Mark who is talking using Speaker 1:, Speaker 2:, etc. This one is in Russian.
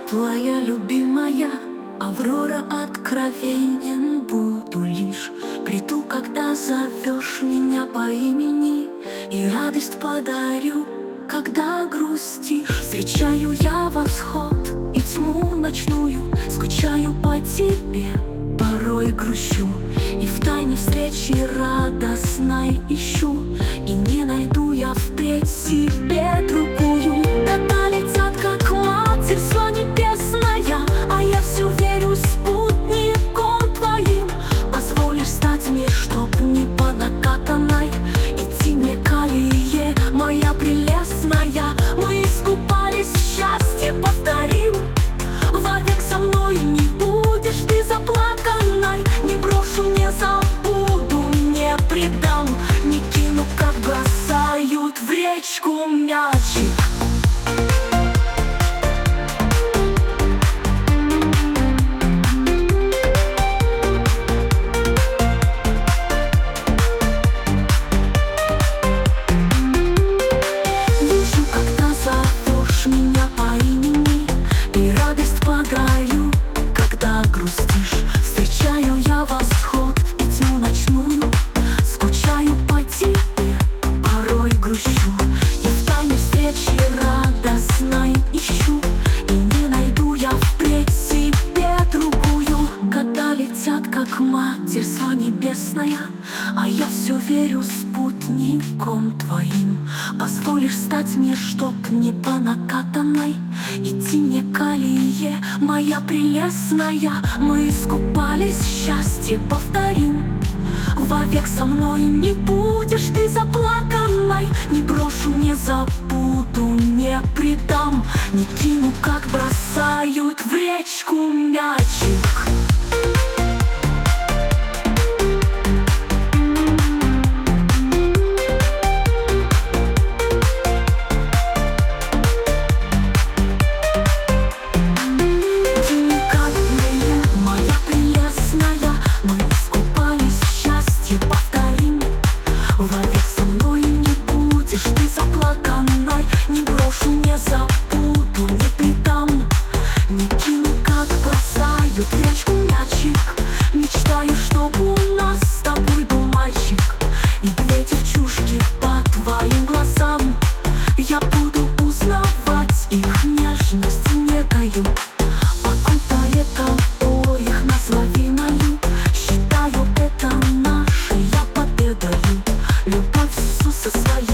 Speaker 1: твоя любимая Аврора, откровенен буду лишь. Приду, когда зовешь меня по имени, и радость подарю, когда грустишь. Встречаю я восход и тьму ночную, скучаю по тебе, порой грущу. И в тайне встречи радостной ищу, и не найду я впредь себе другую. Года летят, как матерство небесная, а я все верю спутником твоим. Позволишь стать мне, чтоб не по накатанной идти мне колее, моя прелестная. Мы искупались в счастье, повторим. Вовек со мной не будешь ты заплаканной. Не брошу, не забуду, не предам, не кину, как бросают в речку мячик. Вижу, когда зовешь меня по имени, и радость подарю, когда грустишь. Встречаю я восход и тьму ночную, скучаю по тебе, порой грущу. И в тайне встречи радостной ищу, и не найду я впредь себе другую. Года летят, как матерство небесная, а я все верю спутником твоим. Позволишь стать мне, чтоб не по накатанной идти не колее, моя прелестная. Мы искупались в счастье, повторим. Вовек со мной не будешь ты заплаканной. Не брошу, не забуду, не предам, не кину, как бросают в речку мячик. Вовек со мной не будешь ты заплаканной. Не брошу, не забуду, не предам, не кину, как бросают в речку мячик. Мечтаю, чтоб у нас с тобой был мальчик, и две девчушки по твоим глазам. Я буду узнавать их нежность некою, окутает обоих нас лавиною. Считаю это нашей победою, любовь Иисуса своей.